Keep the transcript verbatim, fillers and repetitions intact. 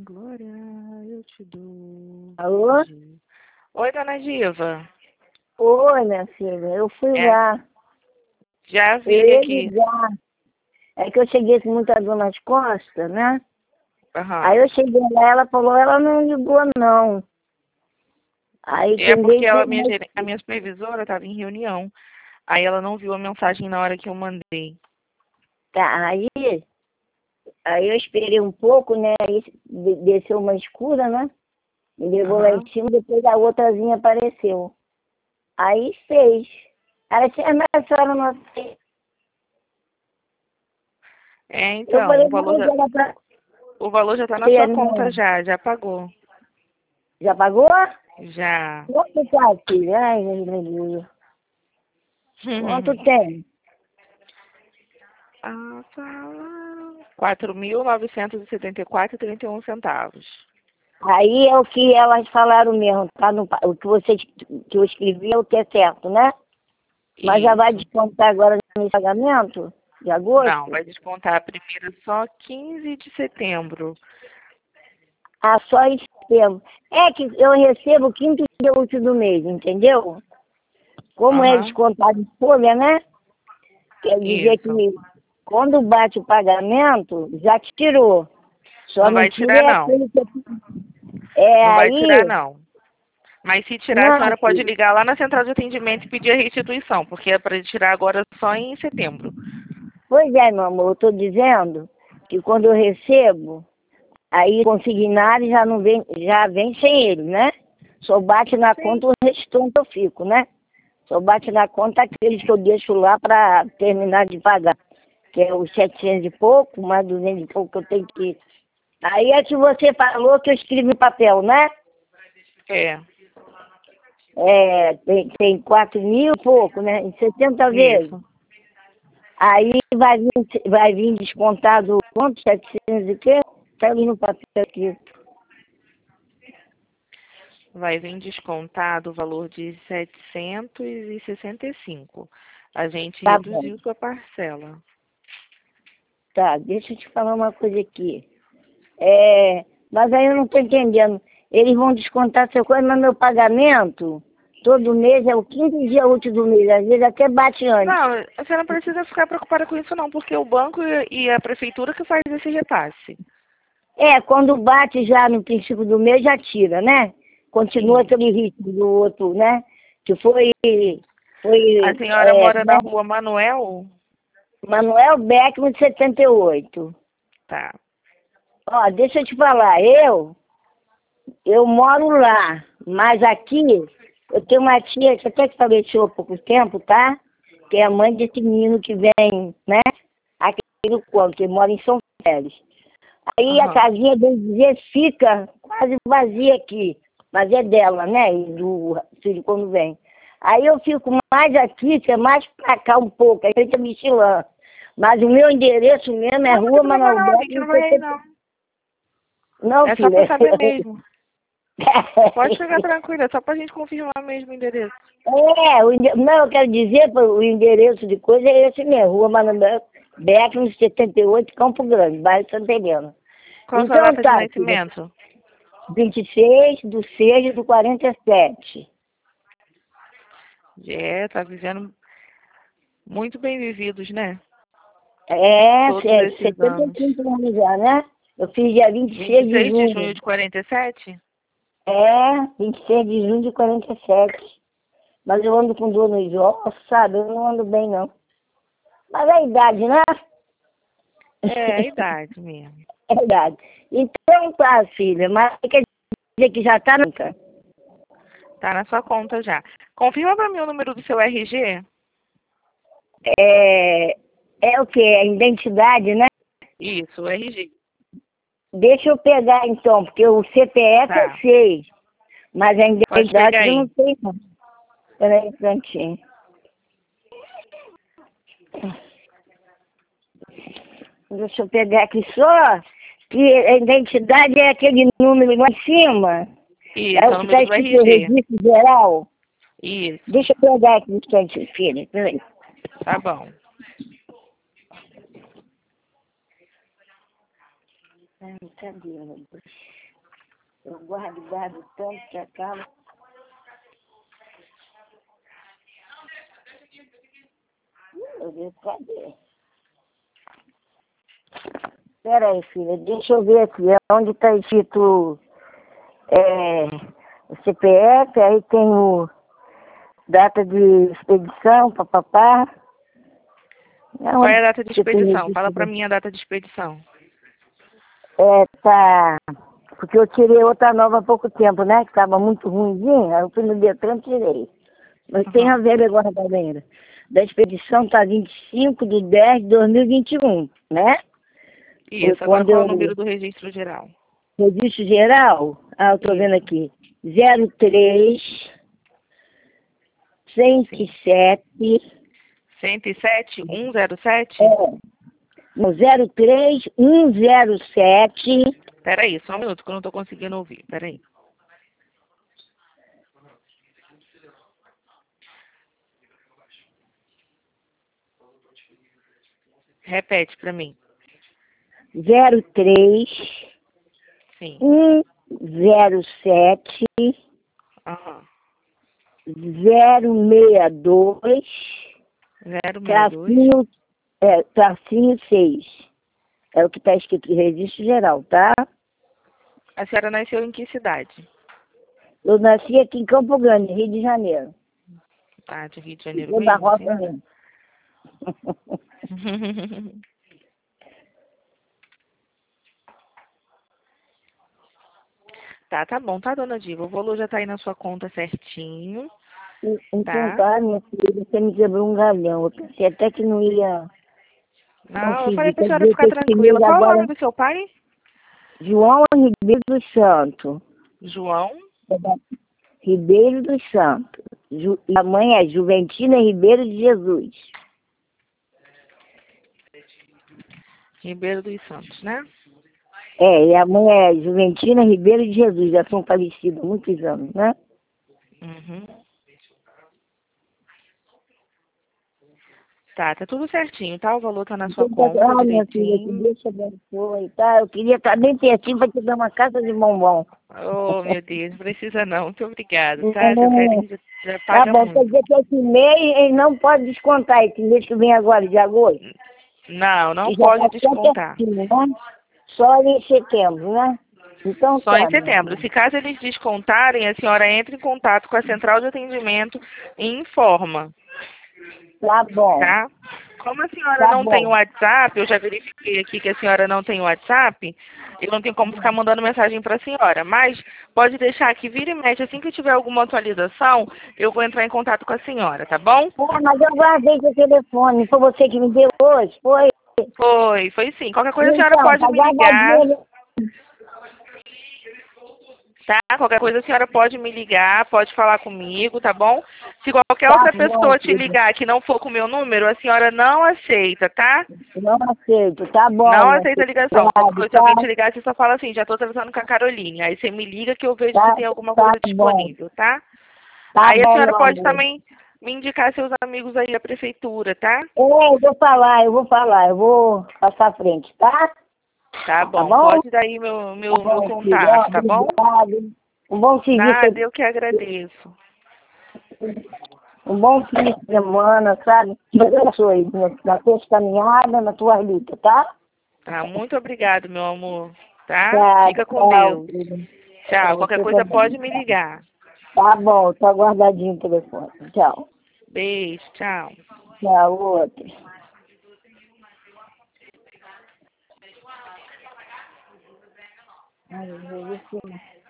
glória eu te dou. Alô? Oi, dona Diva. Oi, minha filha, eu fui É, lá. já Eu vi ia aqui. ligar. É que eu cheguei com muita dor nas costas, né? Aí Aham. eu cheguei lá, ela falou, ela não ligou não. Aí É quem porque veio ela, foi minha, mais... gere- a minha supervisora estava em reunião. Aí ela não viu a mensagem na hora que eu mandei. Tá, aí, aí eu esperei um pouco, né? Aí de- desceu uma escura, né? Me levou lá em Aham. cima, depois a outrazinha apareceu. Aí fez. Ela disse, mas a senhora não fez. É, Eu então, falei, o valor mas já, era pra o valor já tá na ter, sua conta não. já, já pagou. Já pagou? Já. Quanto tá, filha? Ai, meu Deus. Quanto tem? Ah, fala. quatro mil novecentos e setenta e quatro e trinta e um centavos. Aí é o que elas falaram mesmo, tá? No, pa- o que você que eu escrevi é o que é certo, né? Mas já vai Isso. descontar agora no pagamento de Não, agosto? vai descontar a primeira só quinze de setembro. Ah, só em setembro. É que eu recebo o quinto dia útil do mês, entendeu? Como é Aham. descontado em folha, né? Quer dizer Isso. que quando bate o pagamento, já tirou. Só Não não vai tira tirar, é não. aquele que... É Não vai tirar, aí... não. Mas se tirar, a Não, senhora pode filho. ligar lá na central de atendimento e pedir a restituição, porque é para tirar agora só em setembro. Pois é, meu amor, eu estou dizendo que quando eu recebo, aí consignado já não vem, já vem sem ele, né? Só bate na Sim. conta o restante eu fico, né? Só bate na conta aqueles que eu deixo lá para terminar de pagar, que é os setecentos e pouco, mais duzentos e pouco que eu tenho que... Aí é que você falou que eu escrevo em papel, né? É. É, tem, tem quatro mil e pouco, né? Em sessenta vezes. Isso. Aí vai vir, vai vir descontado quanto? setecentos e quê? Tá ali no papel aqui. Vai vir descontado o valor de setecentos e sessenta e cinco. A gente Tá bom. reduziu sua parcela. Tá, deixa eu te falar uma coisa aqui. É, mas aí eu não tô entendendo. Eles vão descontar seu coisa, mas meu pagamento, todo mês é o quinto dia útil do mês. Às vezes até bate antes. Não, você não precisa ficar preocupada com isso não, porque o banco e a prefeitura que faz esse repasse. É, quando bate já no princípio do mês, já tira, né? Continua Sim. aquele ritmo do outro, né? Que foi, A foi, senhora é, mora na né? rua Manuel? Manuel Beckman de setenta e oito. Tá. Ó, deixa eu te falar, eu, eu moro lá, mas aqui eu tenho uma tia que até que faleceu há pouco tempo, tá? Que é a mãe desse menino que vem, né? Aqui no Conto, que mora em São Félix. Aí a Aham. casinha dele dizer fica quase vazia aqui, mas é dela, né? E do filho quando vem. Aí eu fico mais aqui, que é mais pra cá um pouco, aí fica Michelin. Mas o meu endereço mesmo é Não, não tem Rua problema Manuel não, a gente não Beckman. vai aí não. Não, É só pra filha. saber mesmo. Pode ficar tranquila, é só pra gente confirmar mesmo o endereço. É, o ende... não, eu quero dizer, pô, o endereço de coisa é esse mesmo, Rua Manuel Beckman, setenta e oito, Campo Grande, bairro Santa Helena. Qual a sua Então data de tá, filha, nascimento? vinte e seis de seis de quarenta e sete. É, tá vivendo muito bem vividos, né? É, Todos é esses setenta e anos. cinco anos já, né? Eu fiz dia vinte e vinte e seis de seis de junho junho. de quarenta e sete? É, vinte e seis de junho de quarenta e sete. Mas eu ando com dor nos ossos, sabe? Eu não ando bem, não. Mas é a idade, né? É, a idade mesmo. É verdade. Então tá, filha, mas quer dizer que já tá nunca. Tá na sua conta já. Confirma pra mim o número do seu R G. É, é o quê? A identidade, né? Isso, o R G. Deixa eu pegar então, porque o C P F eu Tá. sei, mas a Pode identidade pegar eu não aí. sei não. Peraí, um instantinho. Deixa eu pegar aqui só, que a identidade é aquele número lá em cima. É Isso, é o o que está número do escrito no R G. registro geral. Isso. Deixa eu pegar aqui um instante, filha. Peraí. Tá bom. Ai, cadê, meu Deus? Eu guardo, guardo tanto que acaba. Meu Deus, cadê? Espera aí, filha, deixa eu ver aqui. Onde está escrito é, o C P F, aí tem o data de expedição, papapá. Qual é a data de expedição? Fala para mim a data de expedição. É, tá. Porque eu tirei outra nova há pouco tempo, né? Que estava muito ruimzinha. Aí eu fui no Detran e tirei. Mas Uhum. tem a ver agora também. Da expedição tá vinte e cinco de dez de dois mil e vinte e um, né? Isso, Foi agora quando qual é eu... o número do registro geral? Registro geral? Ah, eu tô Isso. vendo aqui. zero três cento e sete cento e sete, cento e sete? É. No zero três um zero sete Peraí, só um minuto que eu não estou conseguindo ouvir. Peraí. Repete para mim. zero três Sim. um zero sete Aham. zero seis dois zero seis dois. tracinho, é, tracinho seis. É o que está escrito em registro geral, tá? A senhora nasceu em que cidade? Eu nasci aqui em Campo Grande, Rio de Janeiro. Ah, de Rio de Janeiro Eu da mesmo, roça senhora? mesmo. Tá, tá bom, tá, dona Diva? O valor já tá aí na sua conta certinho, Então tá? tá, minha filha, você me quebrou um galhão. Eu pensei até que não ia Não, eu falei conseguir. pra Quer senhora dizer que ficar esse tranquila. mês Qual é o agora, nome do seu pai? João Ribeiro dos Santos. João. Ribeiro dos Santos. Ju, e a mãe é Juventina Ribeiro de Jesus. Ribeiro dos Santos, né? É, e a mãe é Juventina Ribeiro de Jesus. Já são falecidos há muitos anos, né? Uhum. Tá, tá tudo certinho, tá? O valor tá na sua Então, conta ah, minha filha, que direitinho. Deus te abençoe, tá? Eu queria estar bem pertinho para te dar uma casa de bombom. Oh, meu Deus, não precisa não. Muito obrigada, tá? Seu Hum, carinho já, já tá paga bom, quer muito. dizer que esse mês ele não pode descontar, esse mês que vem agora, de agosto. Não, não E já está pode até descontar. pertinho, né? Só em setembro, né? Então Só em tá, minha setembro. filha. Se caso eles descontarem, a senhora entra em contato com a central de atendimento e informa, Tá bom, tá? Como a senhora tá não tem o bom. WhatsApp, eu já verifiquei aqui que a senhora não tem o WhatsApp, eu não tenho como ficar mandando mensagem para a senhora, mas pode deixar que vira e mexe, assim que tiver alguma atualização, eu vou entrar em contato com a senhora, tá bom? É, mas eu guardei seu telefone, foi você que me deu hoje, foi? Foi, foi sim. Qualquer coisa a senhora Então, pode tá me ligar, guardadinho. tá? Qualquer coisa a senhora pode me ligar, pode falar comigo, tá bom? Se qualquer Tá outra bom, pessoa te filha. ligar que não for com o meu número, a senhora não aceita, tá? Não aceito, tá bom, Não minha aceita a filha. ligação. Qualquer Obrigado, coisa, se alguém tá? te ligar, você só fala assim, já tô tratando com a Caroline. Aí você me liga que eu vejo se Tá, tem alguma tá coisa bom. disponível, tá? Tá Aí a bom, senhora meu pode amor. também me indicar seus amigos aí da prefeitura, tá? É, eu vou falar, eu vou falar, eu vou passar à frente, tá? Tá Tá bom. bom? Pode dar aí meu, Tá meu, meu bom, filho. Ó, contato, tá bom? obrigado. Um bom serviço, Nada, eu que agradeço. um bom fim de semana, sabe? Deus abençoe na tua caminhada, na tua luta, tá? Tá, muito obrigado, meu amor, tá? Tá, Fica com tchau, Deus. filho. Pra Tchau. Qualquer você coisa também. pode me ligar. Tá bom, tá guardadinho o telefone. Tchau. Beijo, tchau. Tchau, outro. Ai, eu vou ver se